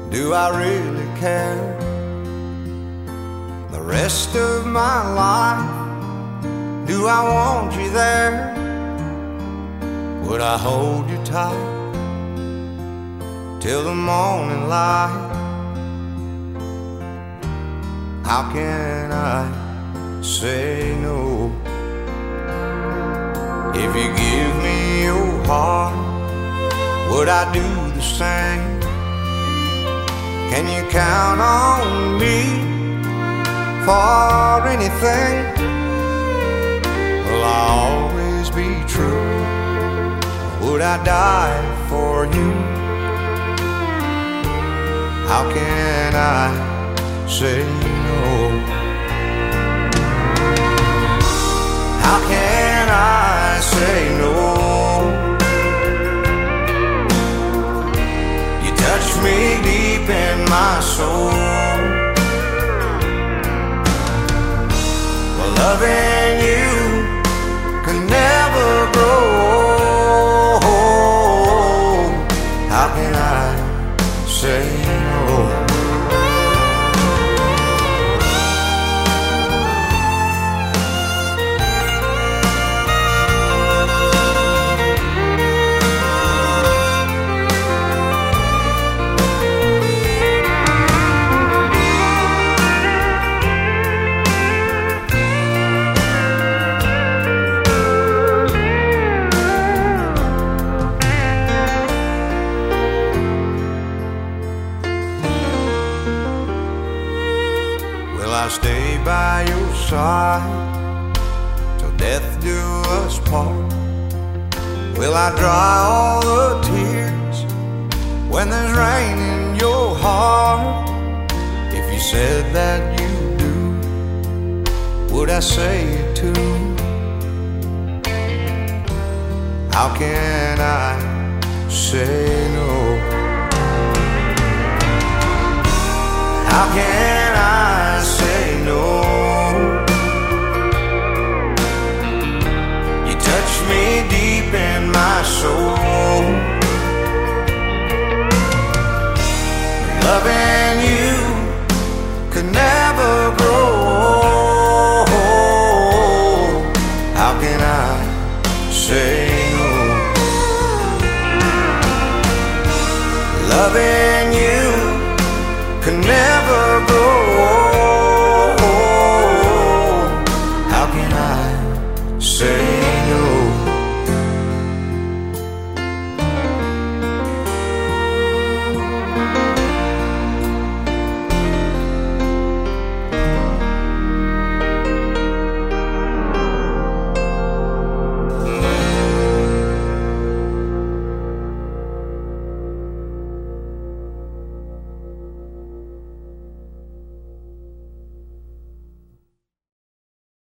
Do I really care? The rest of my life, do I want you there? Would I hold you tight till the morning light? How can I say no? If you give me your heart, would I do the same? Can you count on me for anything? Will I always be true? Would I die for you? How can I say no? How can I say no? You touch me deep in my soul. Well, loving you could never grow old. How can I say no? I'll stay by your side till death do us part. Will I dry all the tears when there's rain in your heart? If you said that you do, would I say it too? How can I say no? How can I say no? You touch me deep in my soul. Loving you could never grow old. How can I say no? Loving you could never grow old. How can I say